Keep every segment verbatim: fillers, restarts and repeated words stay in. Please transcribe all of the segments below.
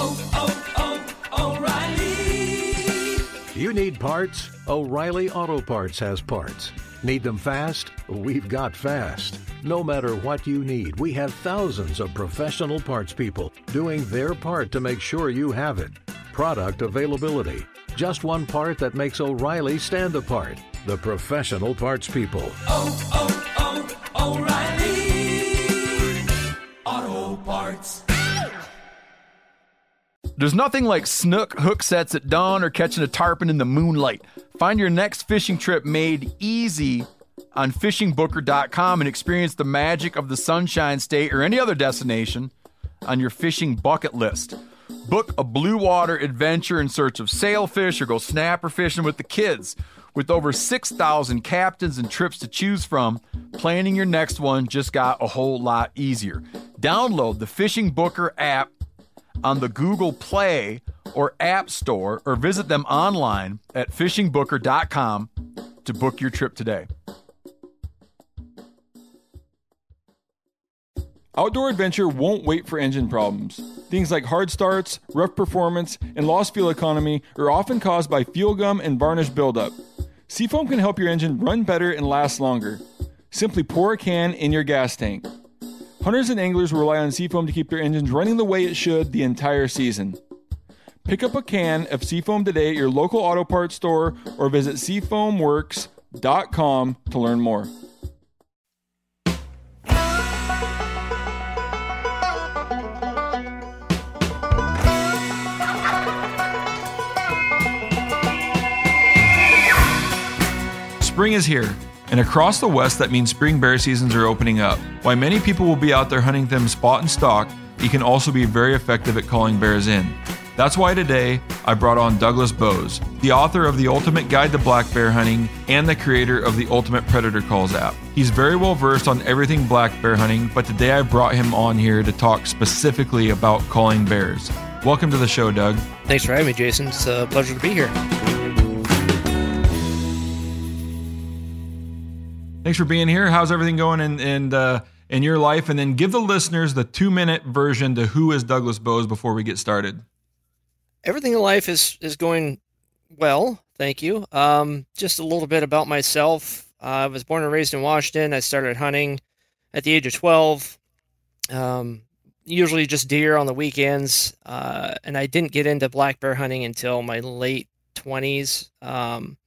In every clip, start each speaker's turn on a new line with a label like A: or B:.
A: oh, oh, O'Reilly.
B: You need parts? O'Reilly Auto Parts has parts. Need them fast? We've got fast. No matter what you need, we have thousands of professional parts people doing their part to make sure you have it. Product availability. Just one part that makes O'Reilly stand apart. The professional parts people.
A: Oh, oh, oh, O'Reilly Auto Parts.
C: There's nothing like snook hook sets at dawn or catching a tarpon in the moonlight. Find your next fishing trip made easy on fishing booker dot com and experience the magic of the Sunshine State or any other destination on your fishing bucket list. Book a blue water adventure in search of sailfish or go snapper fishing with the kids. With over six thousand captains and trips to choose from, planning your next one just got a whole lot easier. Download the Fishing Booker app on the Google Play or App Store, or visit them online at fishing booker dot com to book your trip today.
D: Outdoor adventure won't wait for engine problems. Things like hard starts, rough performance, and lost fuel economy are often caused by fuel gum and varnish buildup. Seafoam can help your engine run better and last longer. Simply pour a can in your gas tank. Hunters and anglers rely on Seafoam to keep their engines running the way it should the entire season. Pick up a can of Seafoam today at your local auto parts store or visit seafoam works dot com to learn more. Spring is here, and across the West that means spring bear seasons are opening up. While many people will be out there hunting them spot and stalk, you can also be very effective at calling bears in. That's why today I brought on Douglas Bose, the author of The Ultimate Guide to Black Bear Hunting and the creator of the Ultimate Predator Calls app. He's very well versed on everything black bear hunting, but today I brought him on here to talk specifically about calling bears. Welcome to the show, Doug.
E: Thanks for having me, Jason. It's a pleasure to be here.
D: Thanks for being here. How's everything going in in, uh, in your life? And then give the listeners the two-minute version to who is Douglas Bose before we get started.
E: Everything in life is, is going well, thank you. Um, just a little bit about myself. Uh, I was born and raised in Washington. I started hunting at the age of twelve, um, usually just deer on the weekends. Uh, and I didn't get into black bear hunting until my late twenties. Um,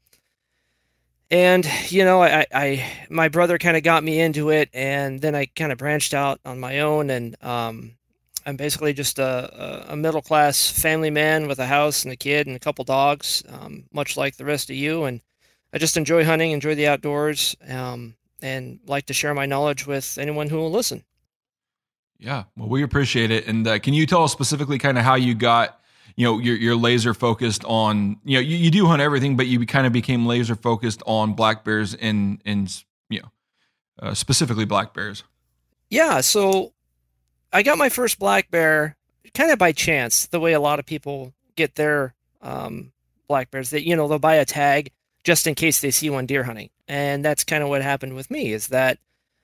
E: And, you know, I, I my brother kind of got me into it, and then I kind of branched out on my own, and um, I'm basically just a, a middle-class family man with a house and a kid and a couple dogs, um, much like the rest of you, and I just enjoy hunting, enjoy the outdoors, um, and like to share my knowledge with anyone who will listen.
D: Yeah, well, we appreciate it. And uh, can you tell us specifically kind of how you got, you know, you're, you're laser focused on, you know, you, you do hunt everything, but you kind of became laser focused on black bears and, and, you know, uh, specifically black bears.
E: Yeah. So I got my first black bear kind of by chance, the way a lot of people get their, um, black bears that, you know, they'll buy a tag just in case they see one deer hunting. And that's kind of what happened with me, is that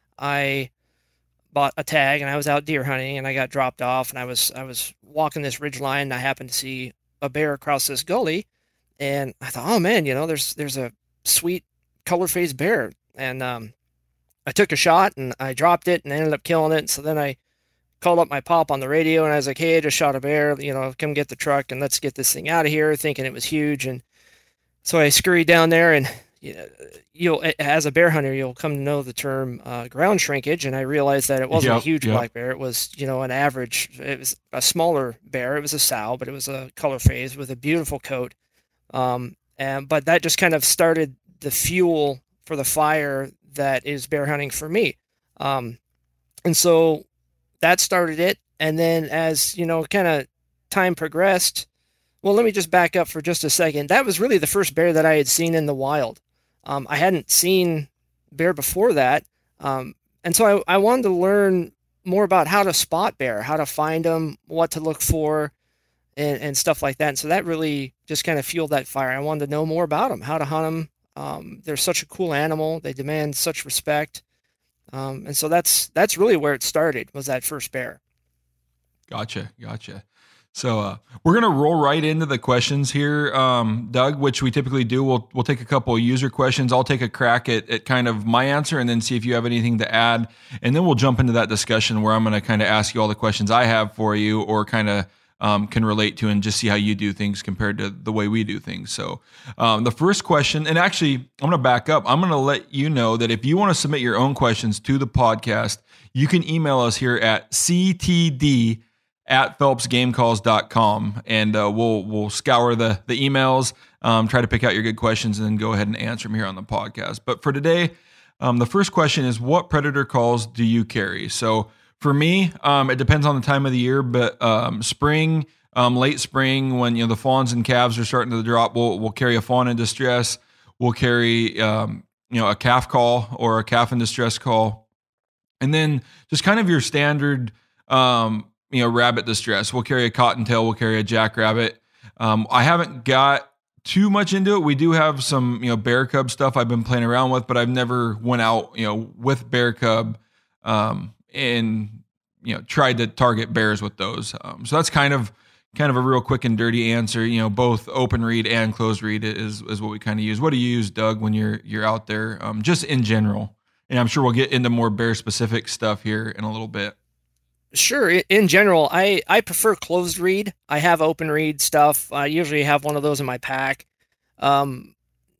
E: I bought a tag and I was out deer hunting and I got dropped off, and I was I was walking this ridge line and I happened to see a bear across this gully, and I thought, oh man, you know, there's there's a sweet color phased bear, and um, I took a shot and I dropped it and I ended up killing it. So then I called up my pop on the radio and I was like, hey, I just shot a bear, you know, come get the truck and let's get this thing out of here, thinking it was huge. And so I scurried down there, and you know, you'll, as a bear hunter, you'll come to know the term uh, ground shrinkage, and I realized that it wasn't
D: yep,
E: a huge
D: yep.
E: black bear. It was, you know, an average. It was a smaller bear. It was a sow, but it was a color phase with a beautiful coat. Um, and but that just kind of started the fuel for the fire that is bear hunting for me. Um, and so that started it. And then as you know, kind of time progressed. Well, let me just back up for just a second. That was really the first bear that I had seen in the wild. Um, I hadn't seen bear before that. Um, and so I, I wanted to learn more about how to spot bear, how to find them, what to look for, and, and stuff like that. And so that really just kind of fueled that fire. I wanted to know more about them, how to hunt them. Um, they're such a cool animal. They demand such respect. Um, and so that's, that's really where it started, was that first bear.
D: Gotcha. Gotcha. So uh, we're gonna roll right into the questions here, um, Doug, which we typically do. We'll we'll take a couple of user questions. I'll take a crack at, at kind of my answer, and then see if you have anything to add, and then we'll jump into that discussion where I'm gonna kind of ask you all the questions I have for you, or kind of um, can relate to, and just see how you do things compared to the way we do things. So um, the first question, and actually I'm gonna back up. I'm gonna let you know that if you want to submit your own questions to the podcast, you can email us here at C T D at phelps game calls dot com, and uh, we'll we'll scour the the emails, um, try to pick out your good questions, and then go ahead and answer them here on the podcast. But for today, um, the first question is, what predator calls do you carry? So for me, um, it depends on the time of the year, but um, spring, um, late spring, when you know the fawns and calves are starting to drop, we'll we'll carry a fawn in distress. We'll carry um, you know a calf call or a calf in distress call, and then just kind of your standard um, you know, rabbit distress. We'll carry a cottontail. We'll carry a jackrabbit. Um, I haven't got too much into it. We do have some, you know, bear cub stuff I've been playing around with, but I've never went out, you know, with bear cub, um, and, you know, tried to target bears with those. Um, so that's kind of, kind of a real quick and dirty answer. You know, both open read and closed read is, is what we kind of use. What do you use, Doug, when you're, you're out there? Um, just in general. And I'm sure we'll get into more bear specific stuff here in a little bit.
E: Sure. In general, I, I prefer closed read. I have open read stuff. I usually have one of those in my pack. Um,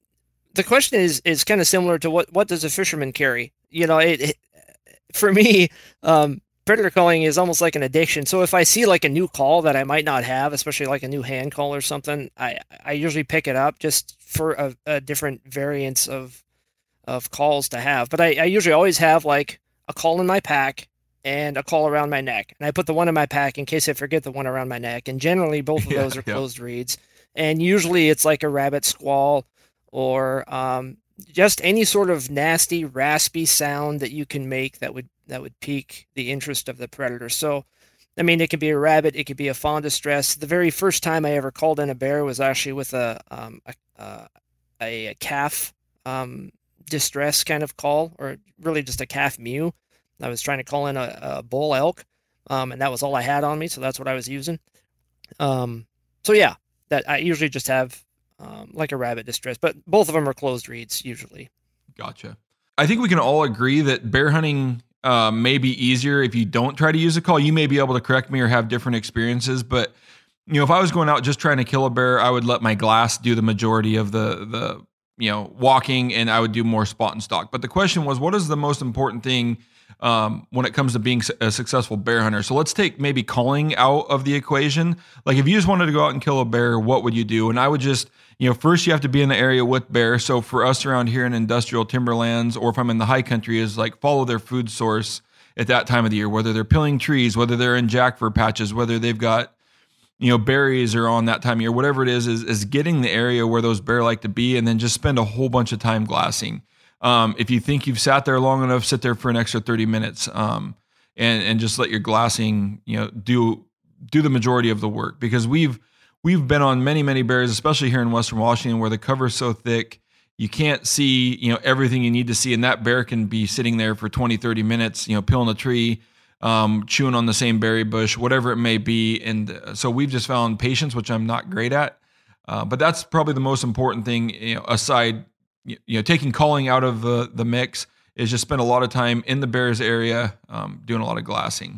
E: the question is is kind of similar to what, what does a fisherman carry? You know, it, it for me, um, predator calling is almost like an addiction. So if I see like a new call that I might not have, especially like a new hand call or something, I, I usually pick it up just for a, a different variance of of calls to have. But I, I usually always have like a call in my pack and a call around my neck. And I put the one in my pack in case I forget the one around my neck. And generally both of
D: yeah,
E: those are
D: yeah.
E: closed reads. And usually it's like a rabbit squall or um, just any sort of nasty, raspy sound that you can make that would that would pique the interest of the predator. So, I mean, it could be a rabbit, it could be a fawn distress. The very first time I ever called in a bear was actually with a um, a, uh, a calf um, distress kind of call, or really just a calf mew. I was trying to call in a, a bull elk, um, and that was all I had on me, so that's what I was using. Um, so yeah, that I usually just have um, like a rabbit distress, but both of them are closed reads usually.
D: Gotcha. I think we can all agree that bear hunting uh, may be easier if you don't try to use a call. You may be able to correct me or have different experiences, but you know, if I was going out just trying to kill a bear, I would let my glass do the majority of the the you know walking, and I would do more spot and stalk. But the question was, what is the most important thing um, when it comes to being a successful bear hunter? So let's take maybe calling out of the equation. Like if you just wanted to go out and kill a bear, what would you do? And I would just, you know, first you have to be in the area with bear. So for us around here in industrial timberlands, or if I'm in the high country, is like follow their food source at that time of the year, whether they're pilling trees, whether they're in jackfur patches, whether they've got, you know, berries are on that time of year, whatever it is, is, is getting the area where those bear like to be, and then just spend a whole bunch of time glassing. Um, if you think you've sat there long enough, sit there for an extra thirty minutes, um, and, and just let your glassing, you know, do, do the majority of the work, because we've, we've been on many, many bears, especially here in Western Washington, where the cover is so thick, you can't see, you know, everything you need to see. And that bear can be sitting there for twenty, thirty minutes, you know, peeling a tree, um, chewing on the same berry bush, whatever it may be. And uh, so we've just found patience, which I'm not great at. Uh, but that's probably the most important thing, you know, aside, you know, taking calling out of the, the mix, is just spend a lot of time in the bears area, um, doing a lot of glassing.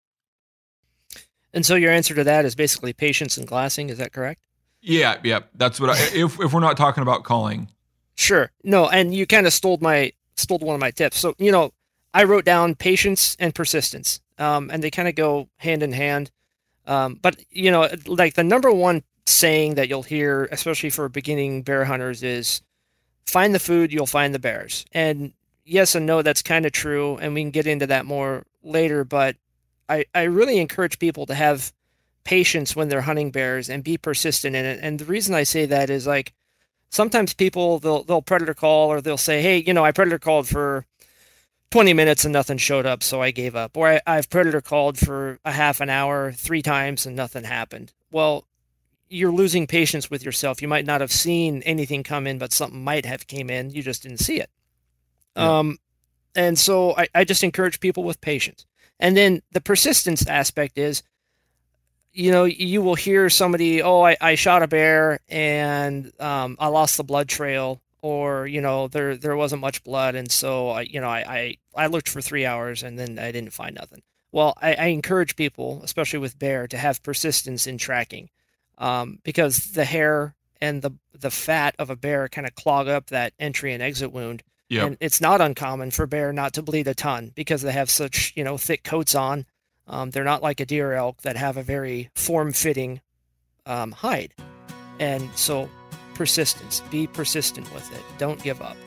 E: And so your answer to that is basically patience and glassing. Is that correct?
D: Yeah. Yeah. That's what I, if, if we're not talking about calling.
E: Sure. No. And you kind of stole my, stole one of my tips. So, you know, I wrote down patience and persistence, um, and they kind of go hand in hand. Um, but you know, like the number one saying that you'll hear, especially for beginning bear hunters, is find the food, you'll find the bears. And yes and no, that's kind of true. And we can get into that more later, but I, I really encourage people to have patience when they're hunting bears and be persistent in it. And the reason I say that is, like, sometimes people, they'll, they'll predator call, or they'll say, hey, you know, I predator called for twenty minutes and nothing showed up, so I gave up. Or I, I've predator called for a half an hour, three times, and nothing happened. Well, you're losing patience with yourself. You might not have seen anything come in, but something might have came in. You just didn't see it. Yeah. Um, and so I, I just encourage people with patience. And then the persistence aspect is, you know, you will hear somebody, oh, I, I shot a bear and um, I lost the blood trail, or, you know, there there wasn't much blood. And so, I, you know, I, I, I looked for three hours and then I didn't find nothing. Well, I, I encourage people, especially with bear, to have persistence in tracking um, because the hair and the, the fat of a bear kind of clog up that entry and exit wound.
C: Yep.
E: And it's not uncommon for bear not to bleed a ton because they have such, you know, thick coats on. Um, they're not like a deer or elk that have a very form-fitting um, hide. And so persistence, be persistent with it. Don't give up.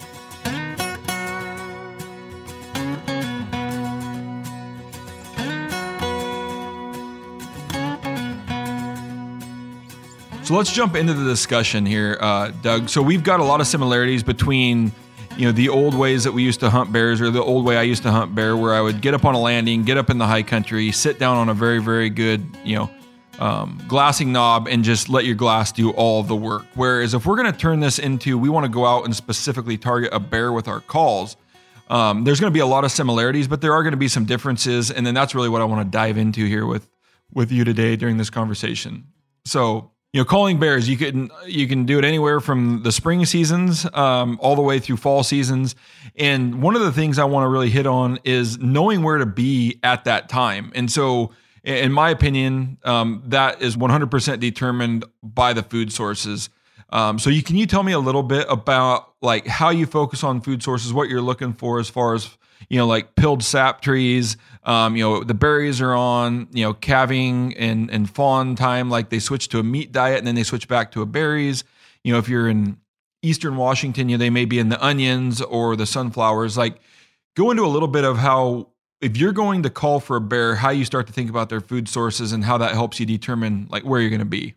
D: So let's jump into the discussion here, uh, Doug. So we've got a lot of similarities between, you know, the old ways that we used to hunt bears, or the old way I used to hunt bear, where I would get up on a landing, get up in the high country, sit down on a very, very good, you know, um, glassing knob and just let your glass do all the work. Whereas if we're going to turn this into, we want to go out and specifically target a bear with our calls, um, there's going to be a lot of similarities, but there are going to be some differences. And then that's really what I want to dive into here with, with you today during this conversation. So, you know, calling bears, you can you can do it anywhere from the spring seasons um, all the way through fall seasons. And one of the things I want to really hit on is knowing where to be at that time. And so, in my opinion, um, that is one hundred percent determined by the food sources. Um, so, you can you tell me a little bit about like how you focus on food sources, what you're looking for as far as, you know, like pilled sap trees. Um, you know, the berries are on, you know, calving and, and fawn time, like they switch to a meat diet and then they switch back to a berries. You know, if you're in Eastern Washington, you know, they may be in the onions or the sunflowers. Like, go into a little bit of how, if you're going to call for a bear, how you start to think about their food sources and how that helps you determine like where you're going to be.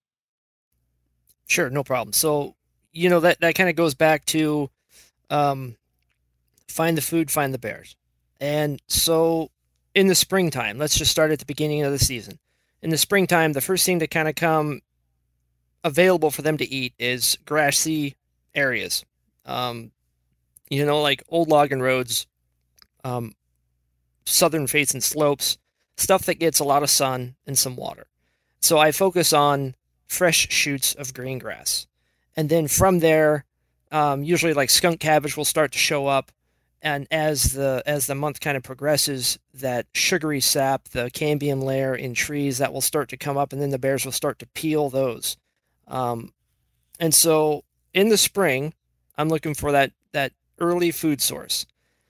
E: Sure, no problem. So, you know, that, that kind of goes back to um, find the food, find the bears. And so in the springtime, let's just start at the beginning of the season. In the springtime, the first thing to kind of come available for them to eat is grassy areas. Um, you know, like old logging roads, um, southern facing slopes, stuff that gets a lot of sun and some water. So I focus on fresh shoots of green grass. And then from there, um, usually like skunk cabbage will start to show up. And as the as the month kind of progresses, that sugary sap, the cambium layer in trees, that will start to come up, and then the bears will start to peel those. Um, and so in the spring, I'm looking for that that early food source.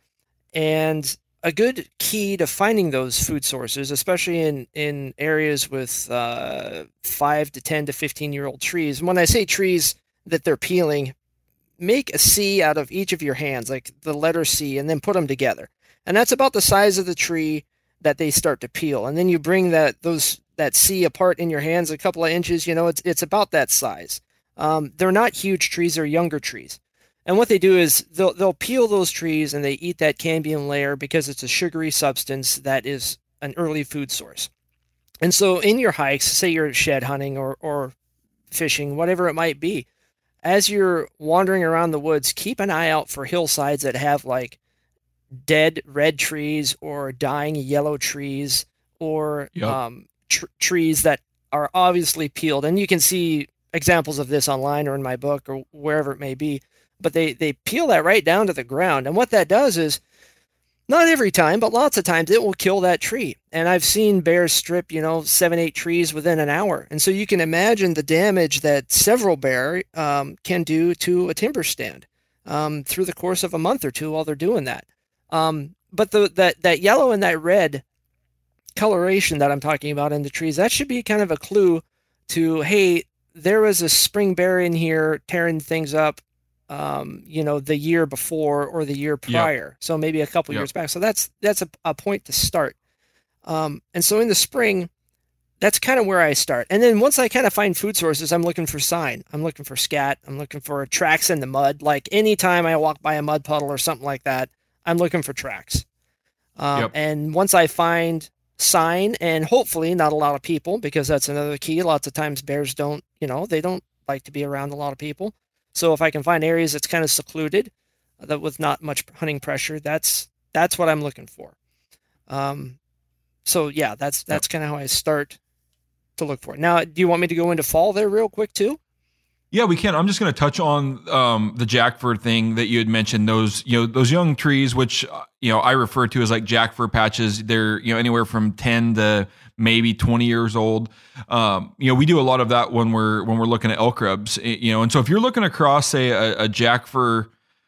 E: And a good key to finding those food sources, especially in, in areas with uh, five to ten to fifteen year old trees. And when I say trees that they're peeling, make a C out of each of your hands, like the letter C, and then put them together. And that's about the size of the tree that they start to peel. And then you bring that those that C apart in your hands a couple of inches, you know, it's it's about that size. Um, they're not huge trees, they're younger trees. And what they do is they'll they'll peel those trees and they eat that cambium layer because it's a sugary substance that is an early food source. And so in your hikes, say you're shed hunting or, or fishing, whatever it might be, as you're wandering around the woods, keep an eye out for hillsides that have like dead red trees or dying yellow trees or
C: Yep.
E: um, tr- trees that are obviously peeled. And you can see examples of this online or in my book or wherever it may be. But they, they peel that right down to the ground. And what that does is, not every time, but lots of times, it will kill that tree. And I've seen bears strip, you know, seven, eight trees within an hour. And so you can imagine the damage that several bear um, can do to a timber stand um, through the course of a month or two while they're doing that. Um, but the that, that yellow and that red coloration that I'm talking about in the trees, that should be kind of a clue to, hey, there was a spring bear in here tearing things up. Um, you know, the year before or the year prior. Yep. So maybe a couple yep. years back. So that's that's a, a point to start. Um, and so in the spring, that's kind of where I start. And then once I kind of find food sources, I'm looking for sign. I'm looking for scat. I'm looking for tracks in the mud. Like anytime I walk by a mud puddle or something like that, I'm looking for tracks. Um, yep. And once I find sign, and hopefully not a lot of people, because that's another key. Lots of times bears don't, you know, they don't like to be around a lot of people. So if I can find areas that's kind of secluded, uh, that with not much hunting pressure, that's that's what I'm looking for. Um, so yeah, that's that's kind of how I start to look for. Now, do you want me to go into fall there real quick too?
D: Yeah, we can. I'm just going to touch on um, the Jack fir thing that you had mentioned. Those, you know, those young trees, which uh, you know I refer to as like Jack fir patches. They're you know anywhere from ten to maybe twenty years old. Um, you know, we do a lot of that when we're when we're looking at elk rubs. You know, and so if you're looking across, say, a, a Jack fir,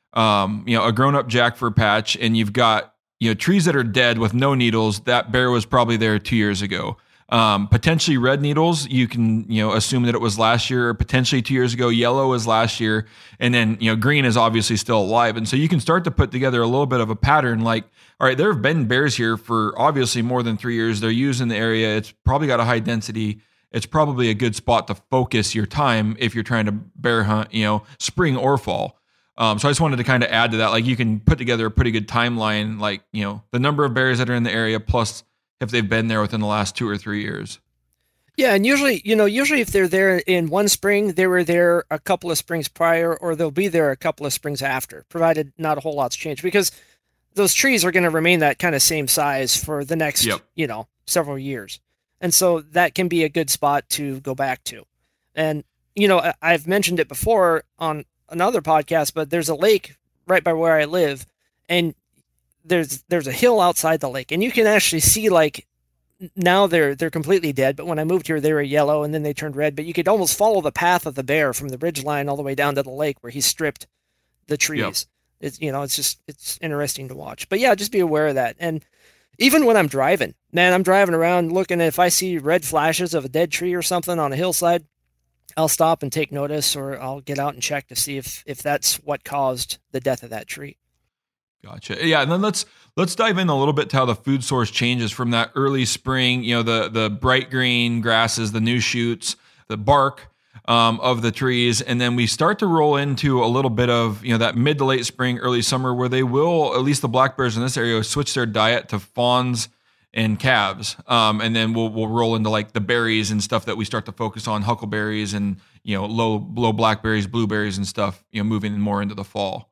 D: um, you know, a grown up Jack fir patch, and you've got you know trees that are dead with no needles, that bear was probably there two years ago. Um, potentially red needles, you can, you know, assume that it was last year, or potentially two years ago. Yellow was last year. And then, you know, green is obviously still alive. And so you can start to put together a little bit of a pattern like, all right, there have been bears here for obviously more than three years. They're used in the area. It's probably got a high density. It's probably a good spot to focus your time if you're trying to bear hunt, you know, spring or fall. Um, so I just wanted to kind of add to that. Like you can put together a pretty good timeline, like, you know, the number of bears that are in the area plus if they've been there within the last two or three years.
E: Yeah, and usually, you know, usually if they're there in one spring, they were there a couple of springs prior, or they'll be there a couple of springs after, provided not a whole lot's changed, because those trees are going to remain that kind of same size for the next, yep. you know, several years. And so that can be a good spot to go back to. And, you know, I've mentioned it before on another podcast, but there's a lake right by where I live, and there's there's a hill outside the lake, and you can actually see, like, now they're they're completely dead, but when I moved here they were yellow and then they turned red, but you could almost follow the path of the bear from the ridge line all the way down to the lake where he stripped the trees. Yep. It's, you know, it's just it's interesting to watch. But yeah, just be aware of that. And even when I'm driving, man, I'm driving around looking, if I see red flashes of a dead tree or something on a hillside, I'll stop and take notice, or I'll get out and check to see if if that's what caused the death of that tree.
D: Gotcha. Yeah, and then let's let's dive in a little bit to how the food source changes from that early spring. You know, the the bright green grasses, the new shoots, the bark um, of the trees, and then we start to roll into a little bit of you know that mid to late spring, early summer, where they will, at least the black bears in this area, switch their diet to fawns and calves, um, and then we'll we'll roll into like the berries and stuff that we start to focus on, huckleberries and you know low low blackberries, blueberries and stuff. You know, moving more into the fall.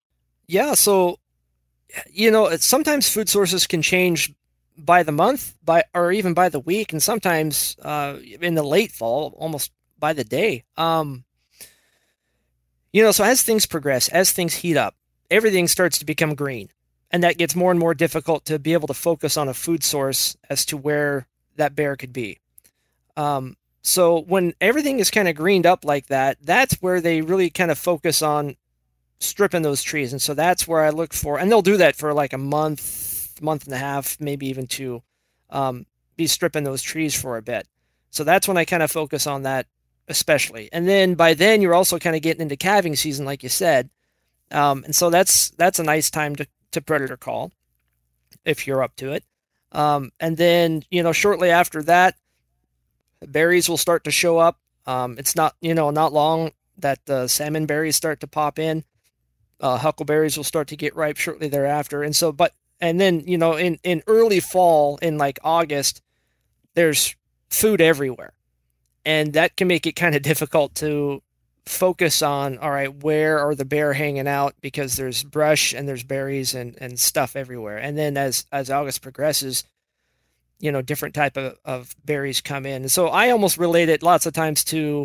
E: Yeah. So. You know, sometimes food sources can change by the month, by or even by the week, and sometimes uh, in the late fall, almost by the day. Um, you know, so as things progress, as things heat up, everything starts to become green, and that gets more and more difficult to be able to focus on a food source as to where that bear could be. Um, so when everything is kind of greened up like that, that's where they really kind of focus on stripping those trees. And so that's where I look for, and they'll do that for like a month, month and a half, maybe even two, um, be stripping those trees for a bit. So that's when I kind of focus on that especially. And then by then you're also kind of getting into calving season, like you said. Um, and so that's, that's a nice time to, to predator call if you're up to it. Um, and then, you know, shortly after that, berries will start to show up. Um, it's not, you know, not long that the salmon berries start to pop in. Uh, huckleberries will start to get ripe shortly thereafter. And so, but, and then, you know, in, in early fall, in like August, there's food everywhere. And that can make it kind of difficult to focus on, all right, where are the bear hanging out? Because there's brush and there's berries and, and stuff everywhere. And then as, as August progresses, you know, different type of, of berries come in. And so I almost relate it lots of times to,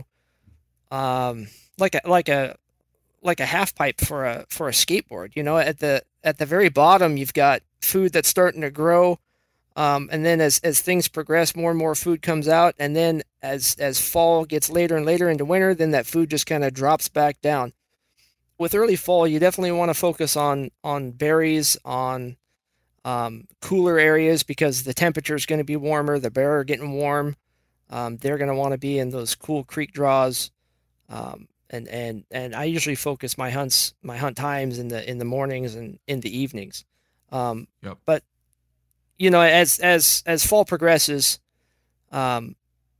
E: um, like a, like a, like a half pipe for a for a skateboard. You know, at the at the very bottom you've got food that's starting to grow, um, and then as as things progress, more and more food comes out, and then as as fall gets later and later into winter, then that food just kind of drops back down. With early fall, you definitely want to focus on on berries, on um, cooler areas, because the temperature is going to be warmer. The bear are getting warm. Um, they're going to want to be in those cool creek draws. Um, And, and, and I usually focus my hunts, my hunt times in the, in the mornings and in the evenings. Um,
D: yep.
E: But, you know, as, as, as fall progresses, um,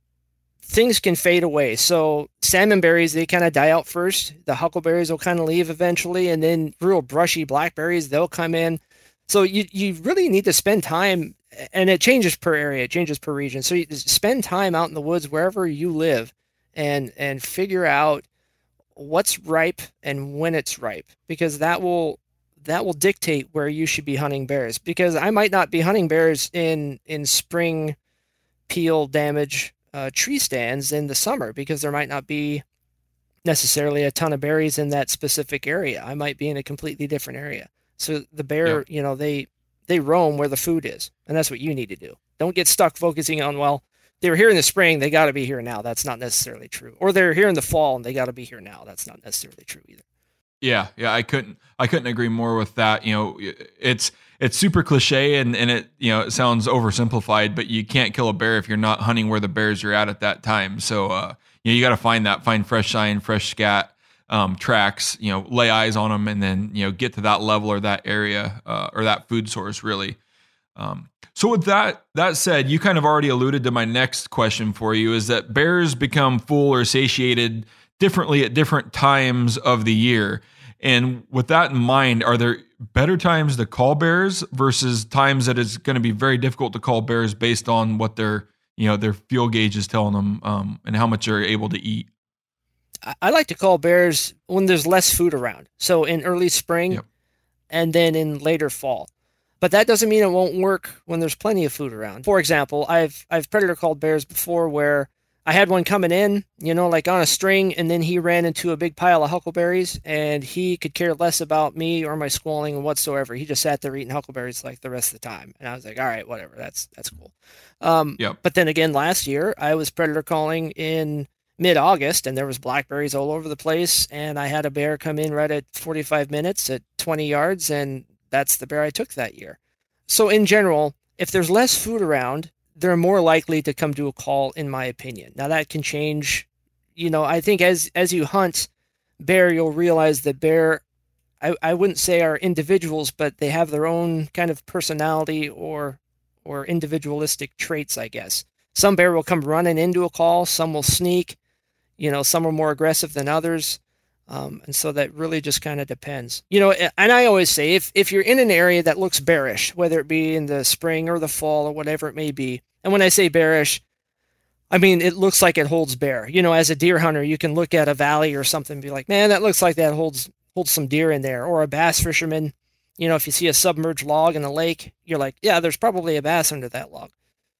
E: things can fade away. So salmon berries, they kind of die out first. The huckleberries will kind of leave eventually. And then real brushy blackberries, they'll come in. So you, you really need to spend time, and it changes per area, it changes per region. So you spend time out in the woods, wherever you live, and, and figure out what's ripe and when it's ripe, because that will that will dictate where you should be hunting bears. Because I might not be hunting bears in in spring peel damage uh, tree stands in the summer because there might not be necessarily a ton of berries in that specific area. I might be in a completely different area. So the bear,
C: Yep.
E: you know, they they roam where the food is, and that's what you need to do. Don't get stuck focusing on, well, they were here in the spring, they got to be here now. That's not necessarily true. Or they're here in the fall and they got to be here now. That's not necessarily true either.
C: Yeah, yeah, I couldn't I couldn't agree more with that. You know, it's it's super cliche and, and it, you know, it sounds oversimplified, but you can't kill a bear if you're not hunting where the bears are at at that time. So uh, you know, you got to find that, find fresh sign, fresh scat, um, tracks, you know, lay eyes on them, and then, you know, get to that level or that area uh, or that food source really. Um, so with that that said, you kind of already alluded to my next question for you, is that bears become full or satiated differently at different times of the year. And with that in mind, are there better times to call bears versus times that it's going to be very difficult to call bears based on what their, you know, their fuel gauge is telling them, um, and how much they're able to eat?
E: I, I like to call bears when there's less food around. So in early spring
C: Yep.
E: and then in later fall. But that doesn't mean it won't work when there's plenty of food around. For example, I've I've predator called bears before where I had one coming in, you know, like on a string, and then he ran into a big pile of huckleberries, and he could care less about me or my squalling whatsoever. He just sat there eating huckleberries like the rest of the time. And I was like, all right, whatever, that's that's cool. Um,
C: Yep.
E: But then again, last year, I was predator calling in mid-August, and there was blackberries all over the place, and I had a bear come in right at forty-five minutes at twenty yards, and that's the bear I took that year. So in general, if there's less food around, they're more likely to come to a call, in my opinion. Now that can change. You know, I think as as you hunt bear, you'll realize that bear, I, I wouldn't say are individuals, but they have their own kind of personality or or individualistic traits, I guess. Some bear will come running into a call, some will sneak, you know, some are more aggressive than others. Um, and so that really just kind of depends. You know, and I always say, if, if you're in an area that looks bearish, whether it be in the spring or the fall or whatever it may be, and when I say bearish, I mean, it looks like it holds bear. You know, as a deer hunter, you can look at a valley or something and be like, man, that looks like that holds holds some deer in there. Or a bass fisherman, you know, if you see a submerged log in a lake, you're like, yeah, there's probably a bass under that log.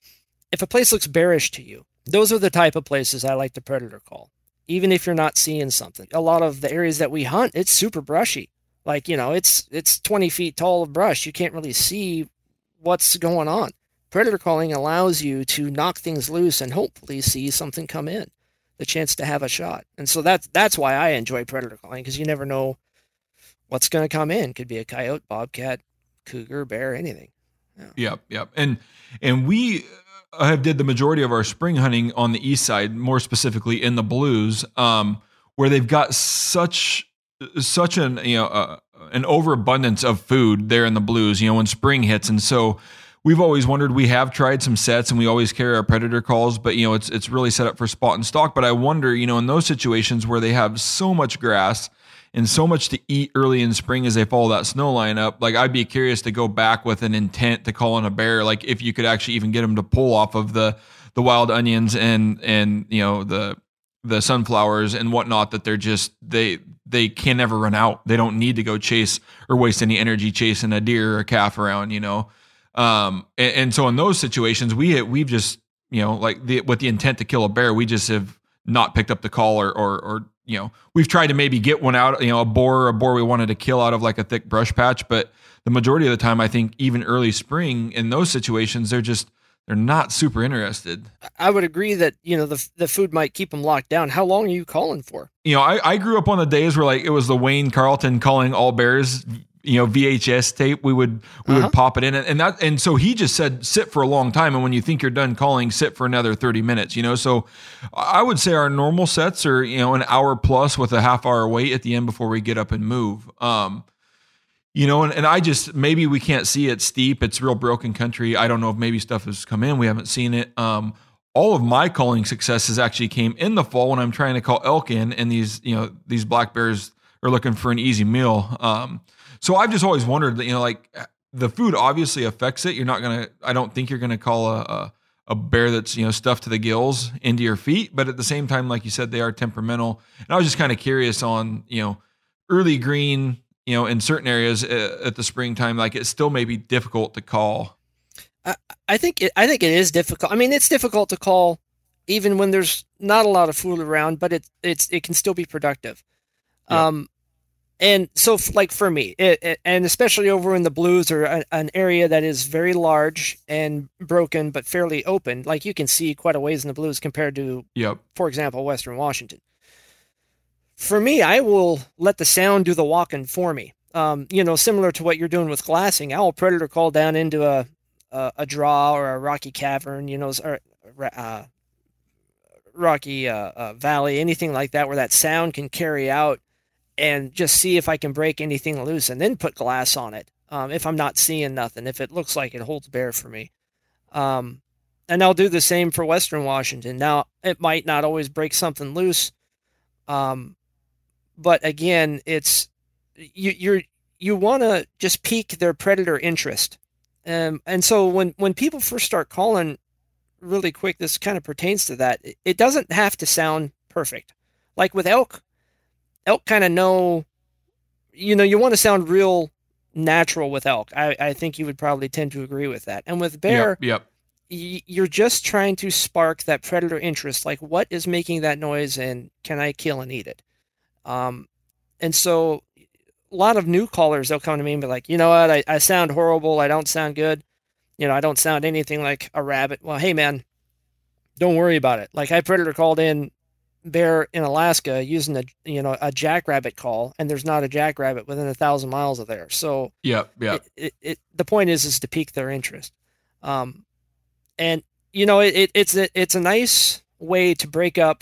E: If a place looks bearish to you, those are the type of places I like to predator call. Even if you're not seeing something. A lot of the areas that we hunt, it's super brushy. Like, you know, it's it's twenty feet tall of brush. You can't really see what's going on. Predator calling allows you to knock things loose and hopefully see something come in, the chance to have a shot. And so that's, that's why I enjoy predator calling, because you never know what's going to come in. Could be a coyote, bobcat, cougar, bear, anything. Yeah.
C: Yep, yep. And and we have did the majority of our spring hunting on the east side, more specifically in the Blues, um, where they've got such such an you know uh, an overabundance of food there in the Blues. You know, when spring hits, and so we've always wondered. We have tried some sets, and we always carry our predator calls, but you know, it's it's really set up for spot and stalk. But I wonder, you know, in those situations where they have so much grass and so much to eat early in spring as they follow that snow line up, like I'd be curious to go back with an intent to call on a bear, like if you could actually even get them to pull off of the the wild onions and and you know the the sunflowers and whatnot, that they're just they they can never run out. They don't need to go chase or waste any energy chasing a deer or a calf around, you know. Um, and, and so in those situations, we we've just you know like the with the intent to kill a bear, we just have not picked up the call or or, or you know, we've tried to maybe get one out, you know, a boar, a boar we wanted to kill out of like a thick brush patch. But the majority of the time, I think even early spring in those situations, they're just, they're not super interested.
E: I would agree that, you know, the the food might keep them locked down. How long are you calling for?
C: You know, I, I grew up on the days where like it was the Wayne Carlton calling all bears, you know, V H S tape. We would, we
E: Uh-huh.
C: would pop it in and, and that, and so he just said, sit for a long time. And when you think you're done calling, sit for another thirty minutes, you know? So I would say our normal sets are, you know, an hour plus with a half hour wait at the end before we get up and move. Um, you know, and, and I just, maybe we can't see it steep. It's real broken country. I don't know if maybe stuff has come in. We haven't seen it. Um, all of my calling successes actually came in the fall when I'm trying to call elk in, and these, you know, these black bears are looking for an easy meal. Um, So I've just always wondered that, you know, like the food obviously affects it. You're not going to, I don't think you're going to call a, a, a bear that's, you know, stuffed to the gills into your feet. But at the same time, like you said, they are temperamental. And I was just kind of curious on, you know, early green, you know, in certain areas uh, at the springtime, like it still may be difficult to call.
E: I, I think it, I think it is difficult. I mean, it's difficult to call even when there's not a lot of food around, but it it's it can still be productive.
C: Yep.
E: Um, and so f- like for me, it, it, and especially over in the Blues or a, an area that is very large and broken but fairly open, like you can see quite a ways in the Blues compared to,
C: Yep.
E: for example, Western Washington. For me, I will let the sound do the walking for me. Um, you know, similar to what you're doing with glassing, I will predator call down into a a, a draw or a rocky cavern, you know, or uh, rocky uh, uh, valley, anything like that, where that sound can carry out, and just see if I can break anything loose, and then put glass on it. Um, if I'm not seeing nothing, if it looks like it holds bear for me, um, and I'll do the same for Western Washington. Now, it might not always break something loose. Um, But again, it's you you're you want to just pique their predator interest, um, and so when when people first start calling, really quick, this kind of pertains to that. It, it doesn't have to sound perfect. Like with elk, elk kind of know, you know, you want to sound real natural with elk. I I think you would probably tend to agree with that. And with bear,
C: Yep. Yep.
E: y- you're just trying to spark that predator interest. Like, what is making that noise, and can I kill and eat it? Um, and so a lot of new callers, they'll come to me and be like, you know what, I, I sound horrible. I don't sound good. You know, I don't sound anything like a rabbit. Well, hey man, don't worry about it. Like I predator called in bear in Alaska using a, you know, a jackrabbit call, and there's not a jackrabbit within a thousand miles of there. So
C: Yep. Yep.
E: it, it, it, the point is, is to pique their interest. Um, and you know, it, it, it's a, it's a nice way to break up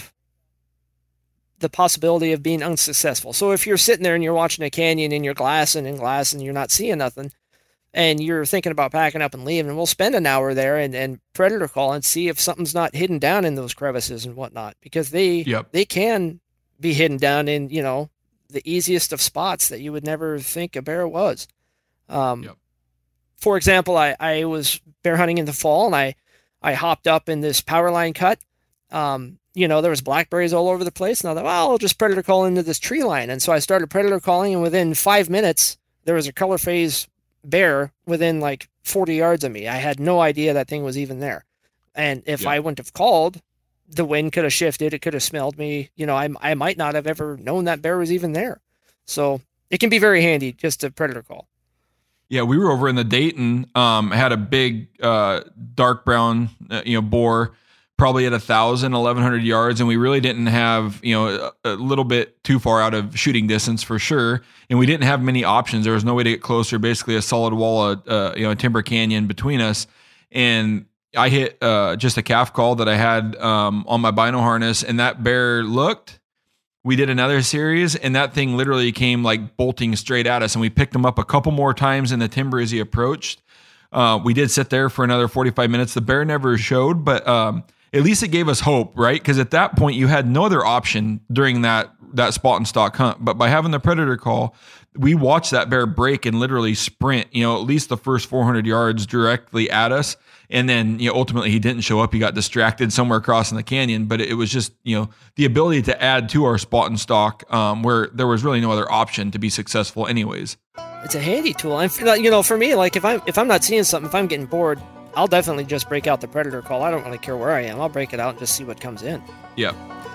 E: the possibility of being unsuccessful. So if you're sitting there and you're watching a canyon and you're glassing and glassing and you're not seeing nothing, and you're thinking about packing up and leaving, we'll spend an hour there and, and predator call and see if something's not hidden down in those crevices and whatnot, because they,
C: Yep.
E: they can be hidden down in, you know, the easiest of spots that you would never think a bear was. Um,
C: Yep.
E: For example, I, I was bear hunting in the fall, and I, I hopped up in this power line cut. Um, you know, there was blackberries all over the place, and I thought, well, I'll just predator call into this tree line. And so I started predator calling, and within five minutes, there was a color phase bear within like forty yards of me. I had no idea that thing was even there. And if
C: Yeah.
E: I wouldn't have called, the wind could have shifted. It could have smelled me. You know, I, I might not have ever known that bear was even there. So it can be very handy just to predator call.
D: Yeah, we were over in the Dayton. Um, had a big uh, dark brown, uh, you know, boar, probably at a thousand, eleven hundred yards, and we really didn't have, you know, a, a little bit too far out of shooting distance for sure. And we didn't have many options. There was no way to get closer. Basically, a solid wall, of, uh, you know, a timber canyon between us. And I hit uh, just a calf call that I had um, on my bino harness, and that bear looked. We did another series, and that thing literally came like bolting straight at us, and we picked him up a couple more times in the timber as he approached. Uh, we did sit there for another forty-five minutes. The bear never showed, but um, at least it gave us hope, right? Because at that point, you had no other option during that that spot and stalk hunt. But by having the predator call, we watched that bear break and literally sprint, you know, at least the first four hundred yards directly at us. And then, you know, ultimately he didn't show up. He got distracted somewhere across in the canyon, but it was just, you know, the ability to add to our spot and stalk um, where there was really no other option to be successful anyways.
E: It's a handy tool. And for, you know, for me, like if I'm if I'm not seeing something, if I'm getting bored, I'll definitely just break out the predator call. I don't really care where I am. I'll break it out and just see what comes in.
D: Yeah.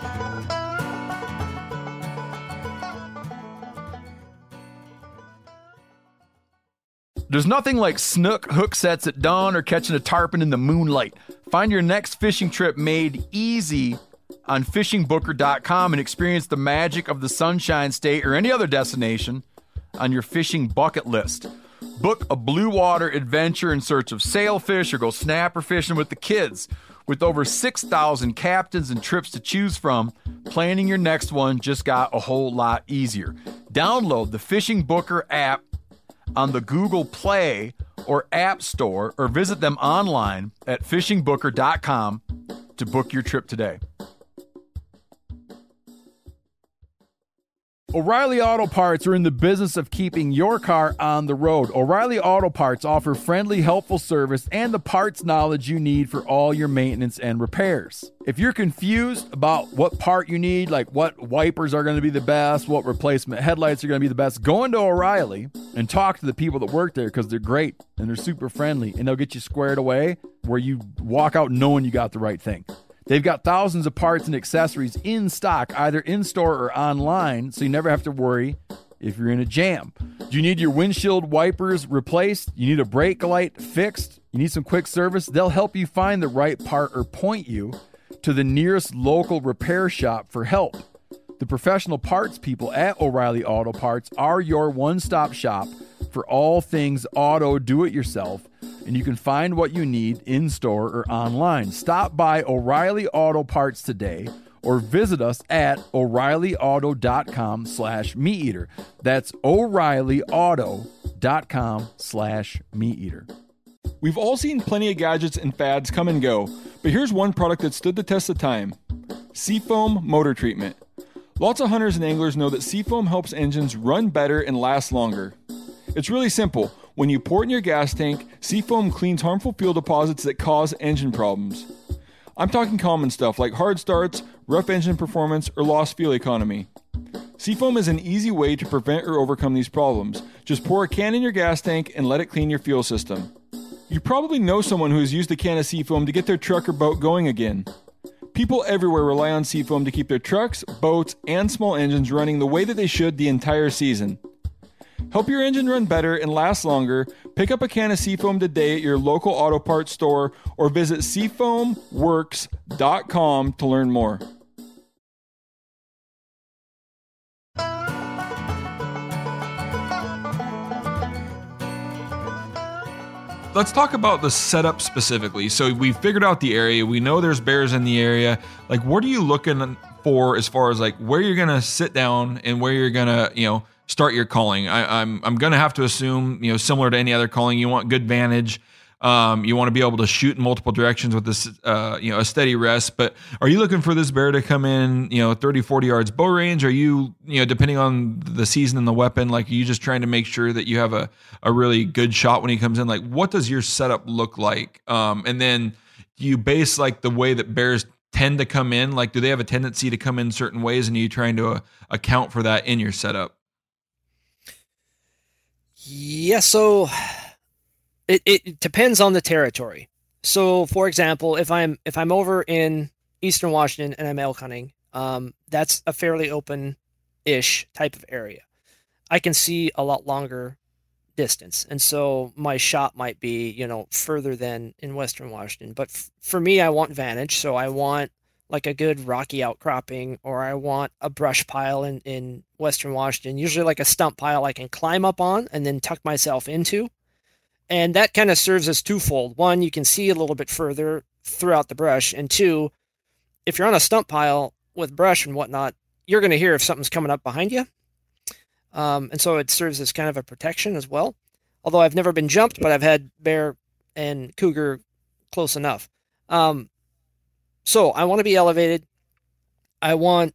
C: There's nothing like snook hook sets at dawn or catching a tarpon in the moonlight. Find your next fishing trip made easy on fishing booker dot com and experience the magic of the Sunshine State or any other destination on your fishing bucket list. Book a blue water adventure in search of sailfish or go snapper fishing with the kids. With over six thousand captains and trips to choose from, planning your next one just got a whole lot easier. Download the Fishing Booker app on the Google Play or App Store, or visit them online at fishing booker dot com to book your trip today. O'Reilly Auto Parts are in the business of keeping your car on the road. O'Reilly Auto Parts offer friendly, helpful service and the parts knowledge you need for all your maintenance and repairs. If you're confused about what part you need, like what wipers are going to be the best, what replacement headlights are going to be the best, go into O'Reilly and talk to the people that work there, because they're great and they're super friendly, and they'll get you squared away where you walk out knowing you got the right thing. They've got thousands of parts and accessories in stock, either in-store or online, so you never have to worry if you're in a jam. Do you need your windshield wipers replaced? You need a brake light fixed? You need some quick service? They'll help you find the right part or point you to the nearest local repair shop for help. The professional parts people at O'Reilly Auto Parts are your one-stop shop for all things auto do-it-yourself, and you can find what you need in-store or online. Stop by O'Reilly Auto Parts today or visit us at O'Reillyauto.com slash meat eater. That's O'Reillyauto.com slash meat eater.
D: We've all seen plenty of gadgets and fads come and go, but here's one product that stood the test of time. Seafoam Motor Treatment. Lots of hunters and anglers know that Seafoam helps engines run better and last longer. It's really simple. When you pour it in your gas tank, Seafoam cleans harmful fuel deposits that cause engine problems. I'm talking common stuff like hard starts, rough engine performance, or lost fuel economy. Seafoam is an easy way to prevent or overcome these problems. Just pour a can in your gas tank and let it clean your fuel system. You probably know someone who has used a can of Seafoam to get their truck or boat going again. People everywhere rely on Seafoam to keep their trucks, boats, and small engines running the way that they should the entire season. Help your engine run better and last longer. Pick up a can of Seafoam today at your local auto parts store or visit seafoam works dot com to learn more.
F: Let's talk about the setup specifically. So we figured out the area. We know there's bears in the area. Like, what are you looking for as far as like where you're gonna sit down and where you're gonna, you know, start your calling? I, I'm I'm gonna have to assume, you know, similar to any other calling, you want good vantage. Um, you want to be able to shoot in multiple directions with this, uh, you know, a steady rest. But are you looking for this bear to come in, you know, thirty, forty yards bow range? Are you, you know, depending on the season and the weapon, like, are you just trying to make sure that you have a, a really good shot when he comes in? Like, what does your setup look like? Um, and then do you base like the way that bears tend to come in? Like, do they have a tendency to come in certain ways, and are you trying to uh, account for that in your setup?
E: Yeah, so it, it depends on the territory. So, for example, if I'm if I'm over in Eastern Washington and I'm elk hunting, um, that's a fairly open-ish type of area. I can see a lot longer distance, and so my shot might be, you know, further than in Western Washington. But f- for me, I want vantage, so I want like a good rocky outcropping, or I want a brush pile in, in Western Washington, usually like a stump pile I can climb up on and then tuck myself into. And that kind of serves as twofold. One, you can see a little bit further throughout the brush. And two, if you're on a stump pile with brush and whatnot, you're going to hear if something's coming up behind you. Um, and so it serves as kind of a protection as well. Although I've never been jumped, but I've had bear and cougar close enough. Um, so I want to be elevated. I want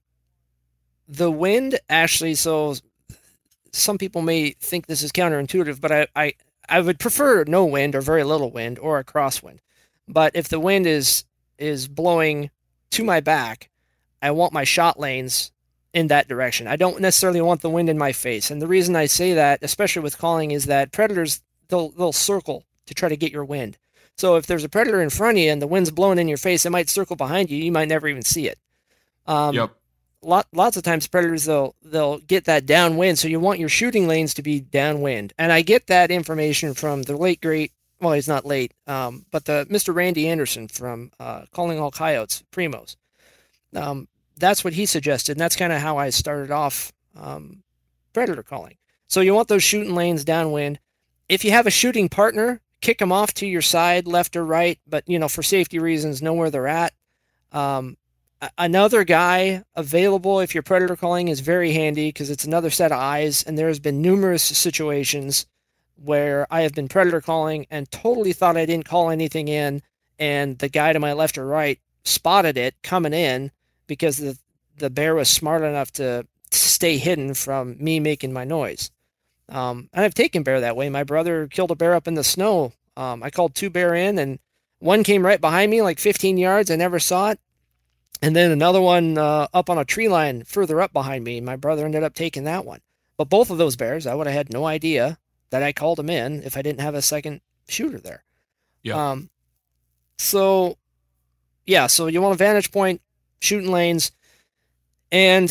E: the wind actually, so some people may think this is counterintuitive, but I, I, I would prefer no wind or very little wind or a crosswind. But if the wind is is blowing to my back, I want my shot lanes in that direction. I don't necessarily want the wind in my face. And the reason I say that, especially with calling, is that predators, they'll they'll circle to try to get your wind. So if there's a predator in front of you and the wind's blowing in your face, it might circle behind you. You might never even see it. Um,
F: Yep.
E: Lot, lots of times predators, they'll they'll get that downwind, so you want your shooting lanes to be downwind. And I get that information from the late great, well, he's not late, um, but the Mister Randy Anderson from uh, Calling All Coyotes, Primos. Um, that's what he suggested, and that's kind of how I started off um, predator calling. So you want those shooting lanes downwind. If you have a shooting partner, kick them off to your side, left or right, but, you know, for safety reasons, know where they're at. Um, Another guy available if you're predator calling is very handy because it's another set of eyes, and there's been numerous situations where I have been predator calling and totally thought I didn't call anything in, and the guy to my left or right spotted it coming in because the the bear was smart enough to stay hidden from me making my noise. Um, and I've taken bear that way. My brother killed a bear up in the snow. Um, I called two bear in, and one came right behind me, like fifteen yards. I never saw it. And then another one uh, up on a tree line further up behind me. My brother ended up taking that one. But both of those bears, I would have had no idea that I called them in if I didn't have a second shooter there.
F: Yeah.
E: Um, so yeah, so you want a vantage point, shooting lanes, and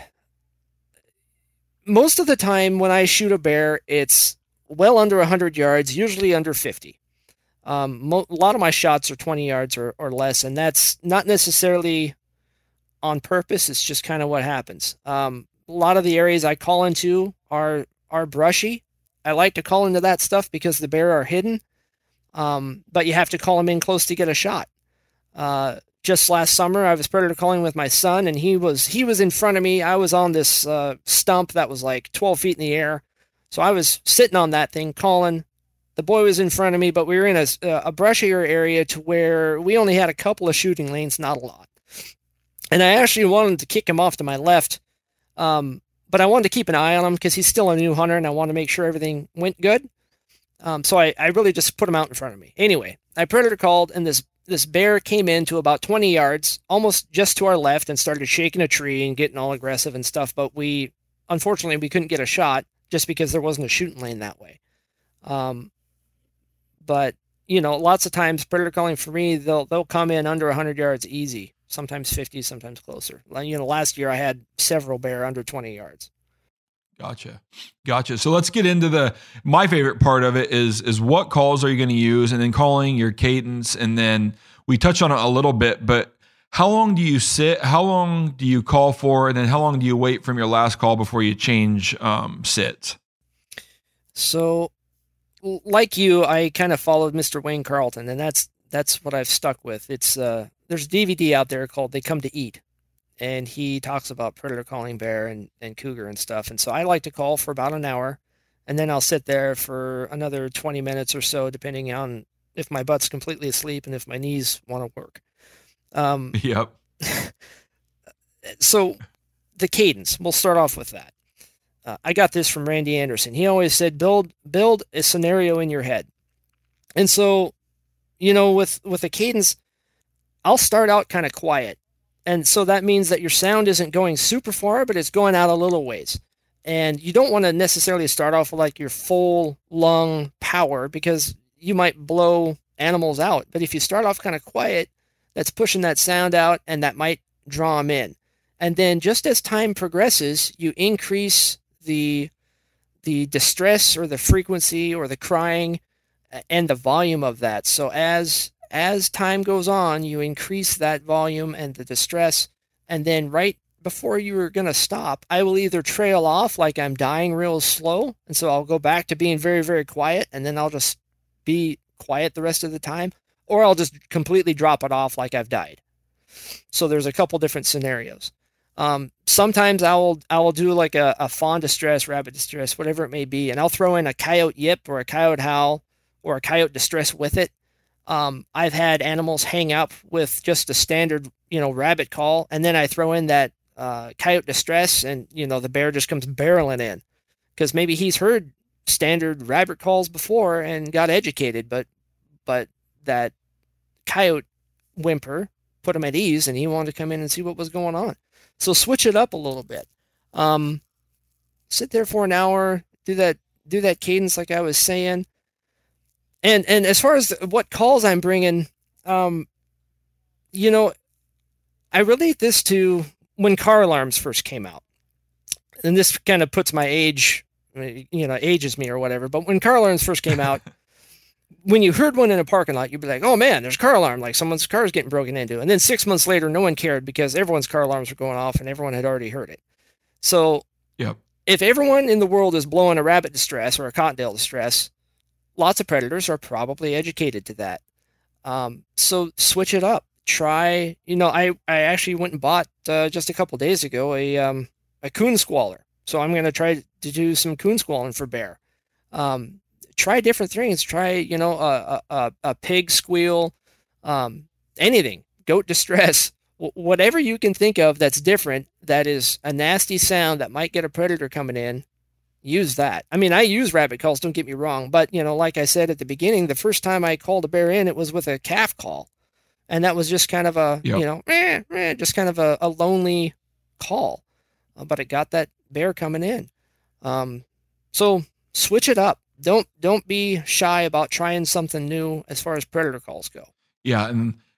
E: most of the time when I shoot a bear, it's well under one hundred yards, usually under fifty. Um, mo- a lot of my shots are twenty yards or, or less, and that's not necessarily on purpose. It's just kind of what happens. Um, a lot of the areas I call into are are brushy. I like to call into that stuff because the bear are hidden, um, but you have to call them in close to get a shot. Uh, just last summer, I was predator calling with my son, and he was he was in front of me. I was on this uh, stump that was like twelve feet in the air, so I was sitting on that thing calling. The boy was in front of me, but we were in a, a brushier area to where we only had a couple of shooting lanes, not a lot. And I actually wanted to kick him off to my left, um, but I wanted to keep an eye on him because he's still a new hunter, and I wanted to make sure everything went good. Um, so I, I really just put him out in front of me. Anyway, I predator called, and this this bear came in to about twenty yards, almost just to our left, and started shaking a tree and getting all aggressive and stuff. But we, unfortunately, we couldn't get a shot just because there wasn't a shooting lane that way. Um, But, you know, lots of times predator calling for me, they'll they'll come in under one hundred yards easy, sometimes fifty, sometimes closer. You know, last year I had several bear under twenty yards.
F: Gotcha. Gotcha. So let's get into the, my favorite part of it is, is what calls are you going to use, and then calling your cadence. And then we touch on it a little bit, but how long do you sit? How long do you call for? And then how long do you wait from your last call before you change um, sits?
E: So like you, I kind of followed Mister Wayne Carlton, and that's, that's what I've stuck with. It's, uh, there's a D V D out there called They Come to Eat. And he talks about predator calling bear and, and cougar and stuff. And so I like to call for about an hour, and then I'll sit there for another twenty minutes or so, depending on if my butt's completely asleep and if my knees want to work. Um,
F: yep.
E: So the cadence, we'll start off with that. Uh, I got this from Randy Anderson. He always said, build, build a scenario in your head. And so, you know, with, with a cadence, I'll start out kind of quiet. And so that means that your sound isn't going super far, but it's going out a little ways. And you don't want to necessarily start off with like your full lung power, because you might blow animals out. But if you start off kind of quiet, that's pushing that sound out, and that might draw them in. And then just as time progresses, you increase the the distress or the frequency or the crying and the volume of that. So as As time goes on, you increase that volume and the distress, and then right before you're going to stop, I will either trail off like I'm dying real slow, and so I'll go back to being very, very quiet, and then I'll just be quiet the rest of the time, or I'll just completely drop it off like I've died. So there's a couple different scenarios. Um, sometimes I will I will do like a, a fawn distress, rabbit distress, whatever it may be, and I'll throw in a coyote yip or a coyote howl or a coyote distress with it. Um, I've had animals hang up with just a standard, you know, rabbit call, and then I throw in that uh, coyote distress, and, you know, the bear just comes barreling in because maybe he's heard standard rabbit calls before and got educated, but but that coyote whimper put him at ease, and he wanted to come in and see what was going on. So switch it up a little bit. Um, sit there for an hour, do that do that cadence like I was saying. And and as far as what calls I'm bringing, um, you know, I relate this to when car alarms first came out. And this kind of puts my age, you know, ages me or whatever. But when car alarms first came out, when you heard one in a parking lot, you'd be like, oh, man, there's a car alarm. Like someone's car is getting broken into. And then six months later, no one cared because everyone's car alarms were going off and everyone had already heard it. So
F: yep.
E: If everyone in the world is blowing a rabbit distress or a cottontail distress, lots of predators are probably educated to that. Um, so switch it up. Try, you know, I, I actually went and bought uh, just a couple days ago a um, a coon squaller. So I'm going to try to do some coon squalling for bear. Um, try different things. Try, you know, a, a, a pig squeal, um, anything, goat distress, w- whatever you can think of that's different, that is a nasty sound that might get a predator coming in. Use that. I mean, I use rabbit calls, don't get me wrong, but, you know, like I said at the beginning, the first time I called a bear in, it was with a calf call. And that was just kind of a, yep. you know, eh, eh, just kind of a, a lonely call. Uh, but it got that bear coming in. Um, so switch it up. Don't don't be shy about trying something new as far as predator calls go.
F: Yeah, and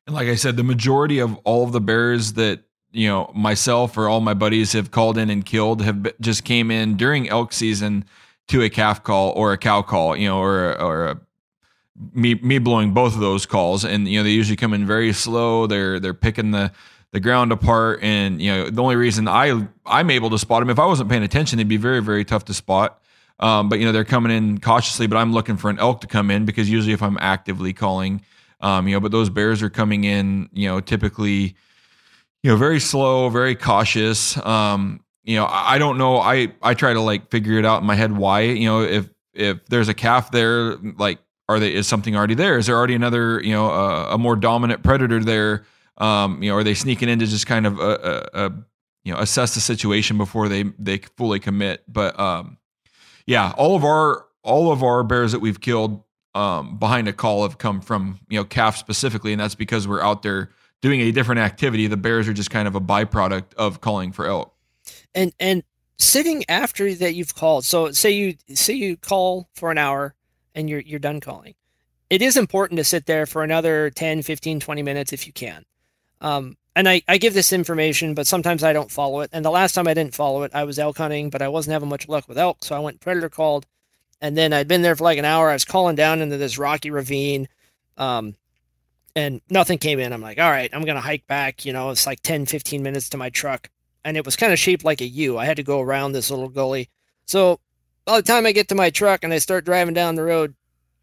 F: And like I said, the majority of all of the bears that, you know, myself or all my buddies have called in and killed have be- just came in during elk season to a calf call or a cow call, you know, or, or a, me, me blowing both of those calls. And, you know, they usually come in very slow. They're, they're picking the, the ground apart. And, you know, the only reason I, I'm able to spot them, if I wasn't paying attention, they'd be very, very tough to spot. Um, but, you know, they're coming in cautiously, but I'm looking for an elk to come in because usually if I'm actively calling, um, you know, but those bears are coming in, you know, typically, you know, very slow, very cautious. Um, you know, I, I don't know. I, I try to like figure it out in my head why, you know, if, if there's a calf there, like, are they, is something already there? Is there already another, you know, uh, a more dominant predator there? Um, you know, are they sneaking in to just kind of, uh, uh, uh, you know, assess the situation before they, they fully commit? But, um, yeah, all of our, all of our bears that we've killed, um, behind a call have come from, you know, calf specifically. And that's because we're out there doing a different activity. The bears are just kind of a byproduct of calling for elk.
E: And, and sitting after that you've called. So say you, say you call for an hour and you're, you're done calling. It is important to sit there for another ten, fifteen, twenty minutes if you can. Um, and I, I give this information, but sometimes I don't follow it. And the last time I didn't follow it, I was elk hunting, but I wasn't having much luck with elk. So I went predator called, and then I'd been there for like an hour. I was calling down into this rocky ravine, um, and nothing came in. I'm like, all right, I'm going to hike back. You know, it's like ten, fifteen minutes to my truck. And it was kind of shaped like a U. I had to go around this little gully. So by the time I get to my truck and I start driving down the road,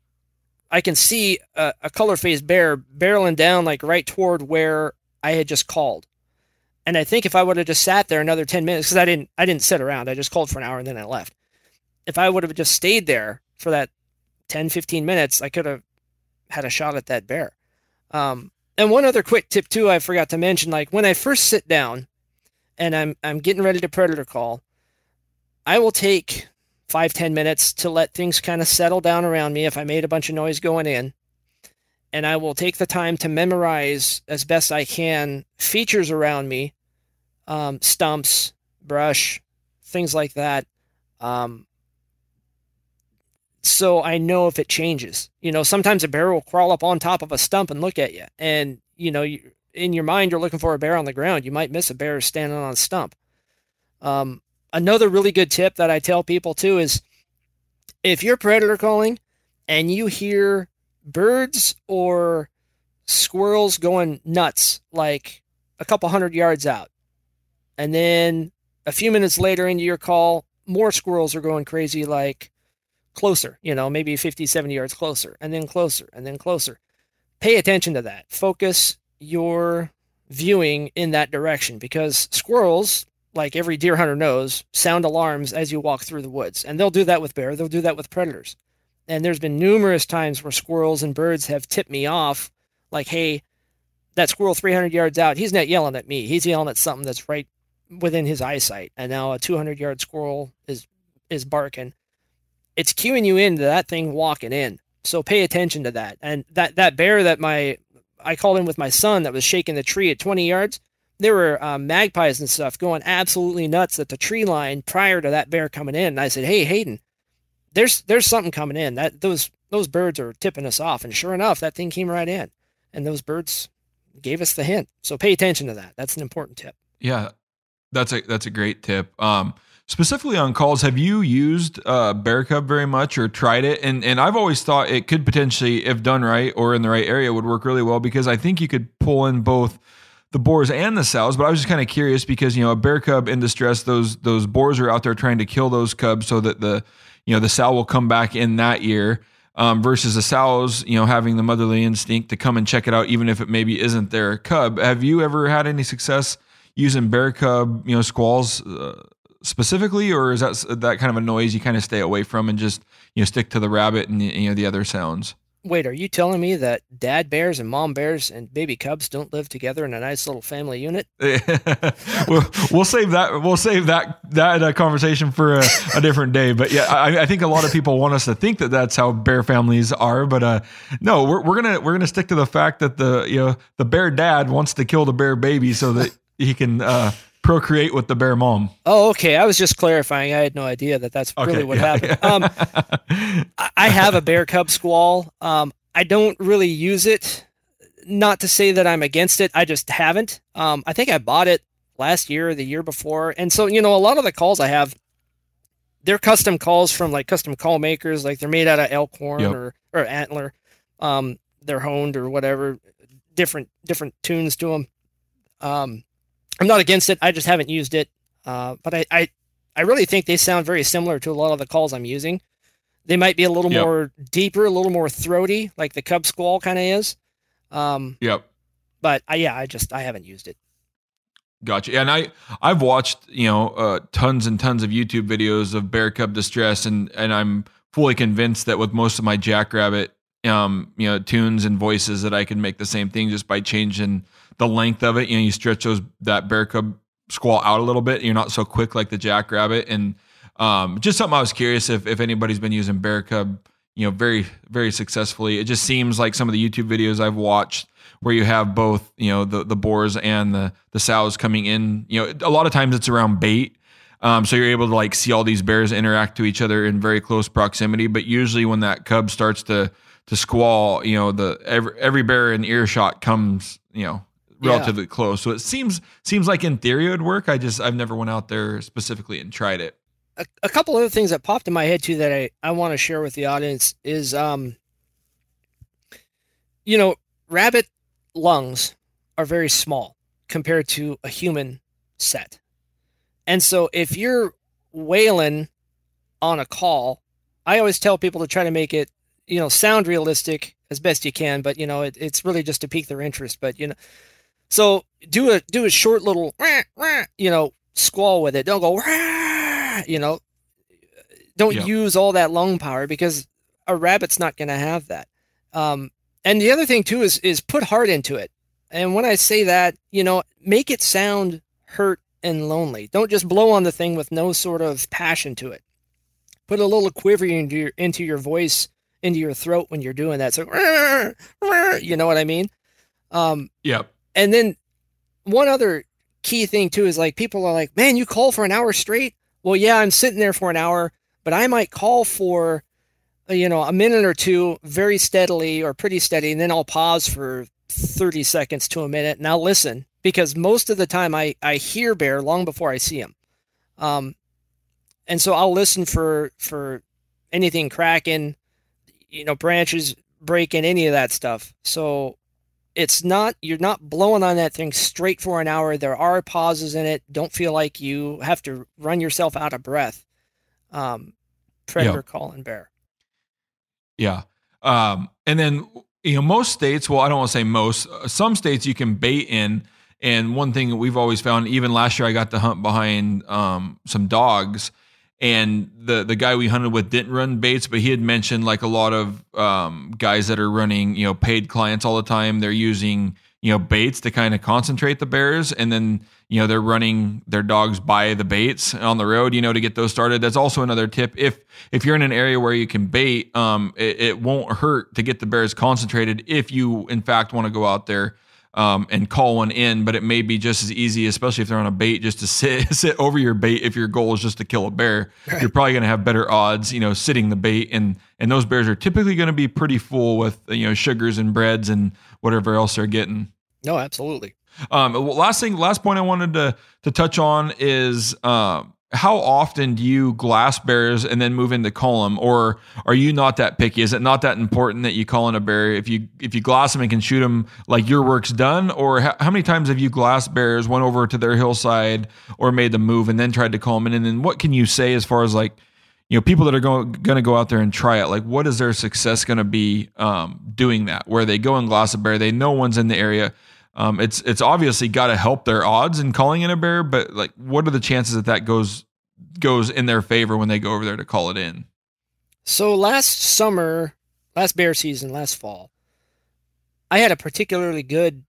E: I can see a, a color-faced bear barreling down like right toward where I had just called. And I think if I would have just sat there another ten minutes, because I didn't I didn't sit around. I just called for an hour and then I left. If I would have just stayed there for that ten, fifteen minutes, I could have had a shot at that bear. Um, and one other quick tip too, I forgot to mention, like when I first sit down and I'm I'm getting ready to predator call, I will take five, ten minutes to let things kind of settle down around me if I made a bunch of noise going in. And I will take the time to memorize as best I can features around me, um, stumps, brush, things like that. Um, so I know if it changes. You know, sometimes a bear will crawl up on top of a stump and look at you. And, you know, you, in your mind, you're looking for a bear on the ground. You might miss a bear standing on a stump. Um, another really good tip that I tell people too is if you're predator calling and you hear birds or squirrels going nuts like a couple hundred yards out, and then a few minutes later into your call, more squirrels are going crazy like closer, you know, maybe fifty, seventy yards closer, and then closer, and then closer. Pay attention to that. Focus your viewing in that direction, because squirrels, like every deer hunter knows, sound alarms as you walk through the woods. And they'll do that with bear. They'll do that with predators. And there's been numerous times where squirrels and birds have tipped me off, like, hey, that squirrel three hundred yards out, he's not yelling at me. He's yelling at something that's right within his eyesight. And now a two hundred yard squirrel is is barking. It's cueing you into that thing walking in. So pay attention to that. And that, that bear that my I called in with my son that was shaking the tree at twenty yards, there were um, magpies and stuff going absolutely nuts at the tree line prior to that bear coming in. And I said, hey, Hayden, there's there's something coming in. That those those birds are tipping us off. And sure enough, that thing came right in. And those birds gave us the hint. So pay attention to that. That's an important tip.
F: Yeah, that's a that's a great tip. Um, specifically on calls, have you used uh, Bear Cub very much or tried it? And and I've always thought it could potentially, if done right or in the right area, would work really well, because I think you could pull in both the boars and the sows. But I was just kind of curious because, you know, a bear cub in distress, those those boars are out there trying to kill those cubs so that the, you know, the sow will come back in that year, um, versus the sows, you know, having the motherly instinct to come and check it out, even if it maybe isn't their cub. Have you ever had any success using bear cub, you know, squalls uh, specifically, or is that that kind of a noise you kind of stay away from and just, you know, stick to the rabbit and, you know, the other sounds?
E: Wait, are you telling me that dad bears and mom bears and baby cubs don't live together in a nice little family unit?
F: we'll, we'll save that. We'll save that that uh, conversation for a, a different day. But yeah, I, I think a lot of people want us to think that that's how bear families are. But uh, no, we're we're gonna we're gonna stick to the fact that the you know the bear dad wants to kill the bear baby so that he can uh, procreate with the bear mom.
E: Oh, okay. I was just clarifying. I had no idea that that's
F: Okay,
E: really what
F: yeah,
E: happened.
F: yeah.
E: Um, I- I have a bear cub squall. Um, I don't really use it not to say that I'm against it. I just haven't. Um, I think I bought it last year or the year before. And so, you know, a lot of the calls I have, they're custom calls from like custom call makers. Like they're made out of elk horn
F: Yep.
E: or, or antler. Um, they're honed or whatever, different, different tunes to them. Um, I'm not against it. I just haven't used it. Uh, but I, I, I really think they sound very similar to a lot of the calls I'm using. They might be a little
F: Yep.
E: more deeper, a little more throaty, like the Cub Squall kind of is. Um,
F: Yep.
E: but I, yeah, I just, I haven't used it.
F: Gotcha. And I, I've watched, you know, uh, tons and tons of YouTube videos of bear cub distress, and, and I'm fully convinced that with most of my Jackrabbit, um, you know, tunes and voices that I can make the same thing just by changing the length of it. You know, you stretch those, that bear cub squall out a little bit. You're not so quick like the Jackrabbit. And, um, just something I was curious if, if anybody's been using bear cub, you know, very, very successfully. It just seems like some of the YouTube videos I've watched where you have both, you know, the, the boars and the, the sows coming in, you know, a lot of times it's around bait. Um, so you're able to like see all these bears interact to each other in very close proximity. But usually when that cub starts to, to squall, you know, the, every, every bear in earshot comes, you know, relatively yeah. close. So it seems, seems like in theory it would work. I just, I've never went out there specifically and tried it.
E: A, a couple other things that popped in my head too, that I, I want to share with the audience is, um, you know, rabbit lungs are very small compared to a human set. And so if you're wailing on a call, I always tell people to try to make it, you know, sound realistic as best you can, but you know, it, it's really just to pique their interest. But, you know, so do a, do a short little, you know, squall with it. Don't go, you know, don't
F: Yep.
E: use all that lung power, because a rabbit's not going to have that. Um, And the other thing too is is put heart into it. And when I say that, you know, make it sound hurt and lonely. Don't just blow on the thing with no sort of passion to it. Put a little quiver into your into your voice, into your throat when you're doing that. So, you know what I mean? Um,
F: Yep.
E: and then one other key thing too is like people are like, "Man, you call for an hour straight?" Well, yeah, I'm sitting there for an hour, but I might call for, you know, a minute or two very steadily or pretty steady, and then I'll pause for thirty seconds to a minute and I'll listen, because most of the time I, I hear bear long before I see him. Um, and so I'll listen for, for anything cracking, you know, branches breaking, any of that stuff. So it's not, you're not blowing on that thing straight for an hour. There are pauses in it. Don't feel like you have to run yourself out of breath. Um, predator
F: Yeah.
E: calling bear.
F: Yeah. Um, and then, you know, most states, well, I don't want to say most, uh, some states you can bait in. And one thing that we've always found, even last year, I got to hunt behind um, some dogs, and the, the guy we hunted with didn't run baits, but he had mentioned like a lot of um, guys that are running, you know, paid clients all the time. They're using, you know, baits to kind of concentrate the bears. And then, you know, they're running their dogs by the baits on the road, you know, to get those started. That's also another tip. If, if you're in an area where you can bait, um, it, it won't hurt to get the bears concentrated if you, in fact, want to go out there um, and call one in, but it may be just as easy, especially if they're on a bait, just to sit, sit over your bait. If your goal is just to kill a bear, you're probably going to have better odds, you know, sitting the bait. And, and those bears are typically going to be pretty full with, you know, sugars and breads and whatever else they're getting.
E: No, absolutely.
F: Um, well, last thing, last point I wanted to to touch on is um, how often do you glass bears and then move into call them, or are you not that picky? Is it not that important that you call in a bear if you if you glass them and can shoot them, like your work's done? Or how, how many times have you glassed bears, went over to their hillside, or made them move and then tried to call them in? And then what can you say as far as like, you know, people that are going going to go out there and try it? Like, what is their success going to be um, doing that? Where they go and glass a bear, they know one's in the area. Um, it's it's obviously got to help their odds in calling in a bear, but like, what are the chances that that goes goes in their favor when they go over there to call it in?
E: So last summer, last bear season, last fall, I had a particularly good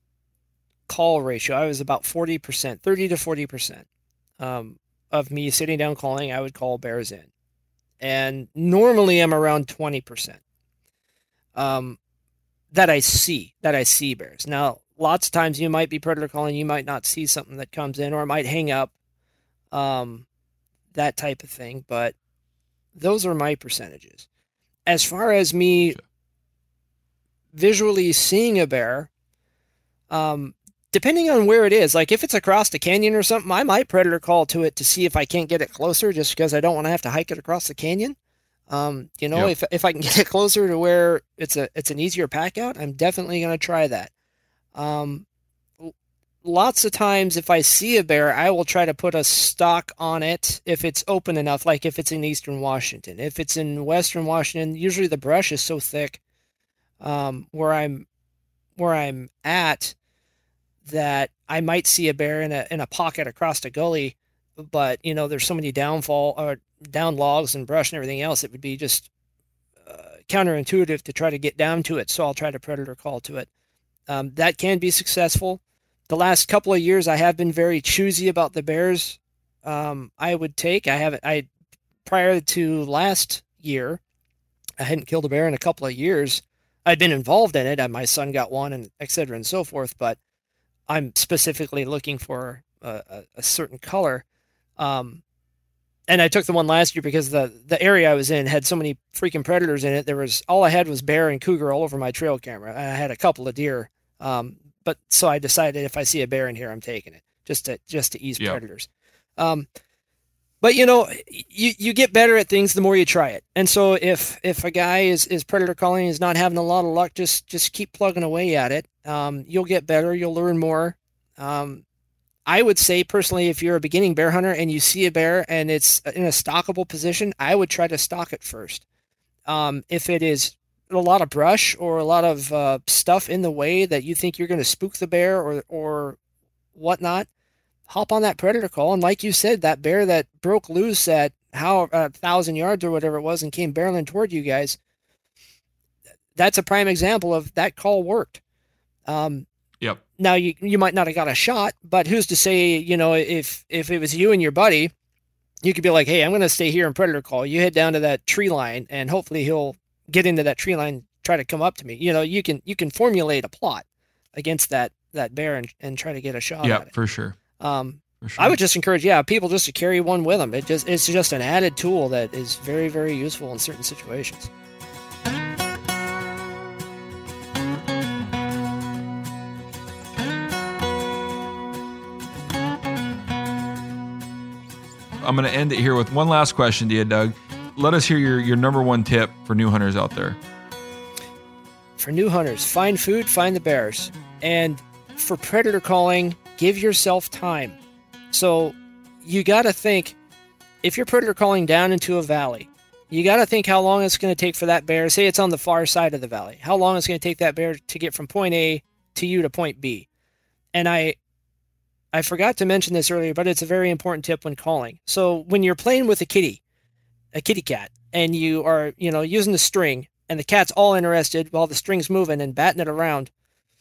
E: call ratio. I was about forty percent, thirty to forty percent um, of me sitting down calling, I would call bears in. And normally I'm around twenty percent um, that I see, that I see bears. Now, lots of times you might be predator calling, you might not see something that comes in, or it might hang up, um, that type of thing. But those are my percentages. As far as me visually seeing a bear, um, depending on where it is, like if it's across the canyon or something, I might predator call to it to see if I can't get it closer, just because I don't want to have to hike it across the canyon. Um, you know,
F: Yep.
E: if if I can get it closer to where it's a it's an easier pack out, I'm definitely going to try that. Um, l- lots of times, if I see a bear, I will try to put a stock on it if it's open enough. Like if it's in eastern Washington, if it's in western Washington, usually the brush is so thick um, where I'm where I'm at, that I might see a bear in a in a pocket across the gully, but you know there's so many downfall or down logs and brush and everything else, it would be just uh, counterintuitive to try to get down to it. So I'll try to predator call to it. Um, that can be successful. The last couple of years, I have been very choosy about the bears um, I would take. I haven't. I prior to last year, I hadn't killed a bear in a couple of years. I'd been involved in it, and my son got one, and et cetera, and so forth. But I'm specifically looking for a, a, a certain color. Um, and I took the one last year because the, the area I was in had so many freaking predators in it. There was, all I had was bear and cougar all over my trail camera. And I had a couple of deer. Um, but so I decided if I see a bear in here, I'm taking it just to, just to ease
F: Yep.
E: predators. Um, but you know, you, you get better at things the more you try it. And so if, if a guy is, is predator calling and is not having a lot of luck, just, just keep plugging away at it. Um, you'll get better. You'll learn more. Um, I would say personally, if you're a beginning bear hunter and you see a bear and it's in a stockable position, I would try to stalk it first. Um, if it is a lot of brush or a lot of uh, stuff in the way that you think you're going to spook the bear or, or whatnot, hop on that predator call. And like you said, that bear that broke loose at how a thousand yards or whatever it was and came barreling toward you guys, that's a prime example of that call worked. Um,
F: Yep.
E: Now you you might not have got a shot, but who's to say, you know, if if it was you and your buddy, you could be like, hey, I'm going to stay here and predator call. You head down to that tree line, and hopefully he'll get into that tree line, try to come up to me. You know, you can you can formulate a plot against that that bear and, and try to get a shot
F: Yeah,
E: at it.
F: for sure.
E: Um,
F: For sure.
E: I would just encourage, yeah, people just to carry one with them. It just it's just an added tool that is very very useful in certain situations.
F: I'm going to end it here with one last question to you, Doug. Let us hear your, your number one tip for new hunters out there.
E: For new hunters, find food, find the bears. And for predator calling, give yourself time. So you got to think, if you're predator calling down into a valley, you got to think how long it's going to take for that bear. Say it's on the far side of the valley. How long it's going to take that bear to get from point A to you to point B. And I I forgot to mention this earlier, but it's a very important tip when calling. So when you're playing with a kitty, a kitty cat, and you are, you know, using the string, and the cat's all interested while the string's moving and batting it around,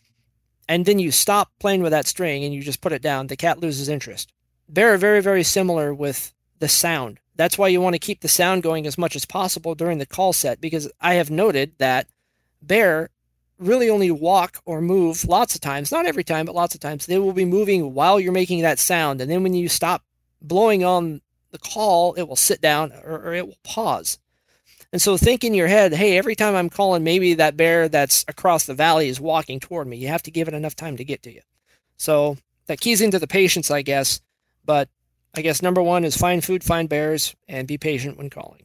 E: and then you stop playing with that string and you just put it down, the cat loses interest. They're very, very similar with the sound. That's why you want to keep the sound going as much as possible during the call set, because I have noted that bear really only walk or move lots of times, not every time, but lots of times, they will be moving while you're making that sound. And then when you stop blowing on the call, it will sit down or, or it will pause. And so think in your head, hey, every time I'm calling, maybe that bear that's across the valley is walking toward me. You have to give it enough time to get to you. So that keys into the patience, I guess. But I guess number one is find food, find bears, and be patient when calling.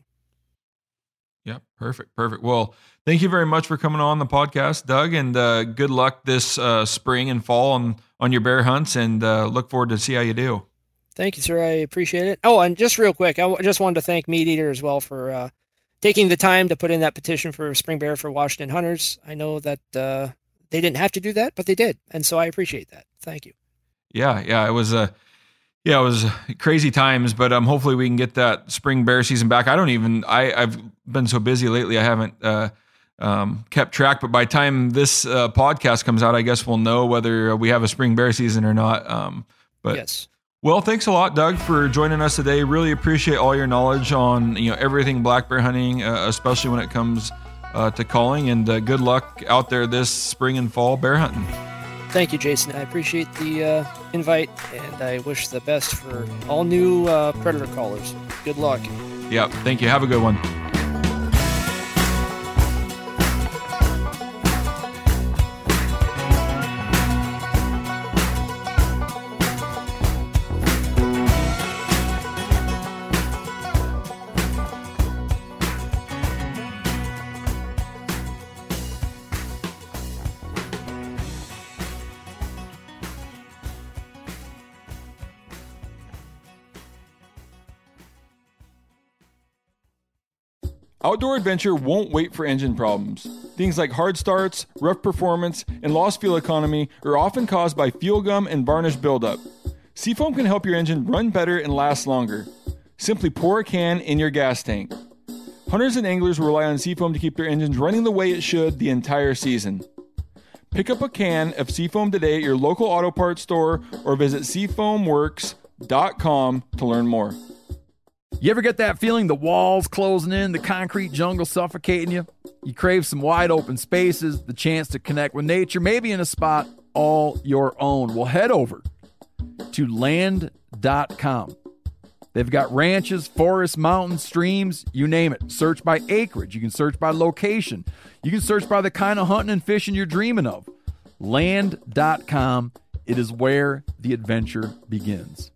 F: Yeah, perfect, perfect. Well, thank you very much for coming on the podcast, Doug, and uh, good luck this uh, spring and fall on, on your bear hunts, and uh, look forward to see how you do.
E: Thank you, sir. I appreciate it. Oh, and just real quick, I w- just wanted to thank Meat Eater as well for uh, taking the time to put in that petition for spring bear for Washington hunters. I know that uh, they didn't have to do that, but they did, and so I appreciate that. Thank you.
F: Yeah, yeah, it was a uh, yeah, it was crazy times, but um, hopefully we can get that spring bear season back. I don't even I I've been so busy lately, I haven't uh, um, kept track. But by the time this uh, podcast comes out, I guess we'll know whether we have a spring bear season or not. Um, but
E: Yes.
F: Well, thanks a lot, Doug, for joining us today. Really appreciate all your knowledge on you know everything black bear hunting, uh, especially when it comes uh, to calling. And uh, good luck out there this spring and fall bear hunting.
E: Thank you, Jason. I appreciate the uh, invite, and I wish the best for all new uh, predator callers. Good luck.
F: Yeah, thank you. Have a good one.
D: Outdoor adventure won't wait for engine problems. Things like hard starts, rough performance, and lost fuel economy are often caused by fuel gum and varnish buildup. Seafoam can help your engine run better and last longer. Simply pour a can in your gas tank. Hunters and anglers rely on Seafoam to keep their engines running the way it should the entire season. Pick up a can of Seafoam today at your local auto parts store or visit seafoam works dot com to learn more.
C: You ever get that feeling the walls closing in, the concrete jungle suffocating you? You crave some wide open spaces, the chance to connect with nature, maybe in a spot all your own. Well, head over to land dot com. They've got ranches, forests, mountains, streams, you name it. Search by acreage. You can search by location. You can search by the kind of hunting and fishing you're dreaming of. land dot com. It is where the adventure begins.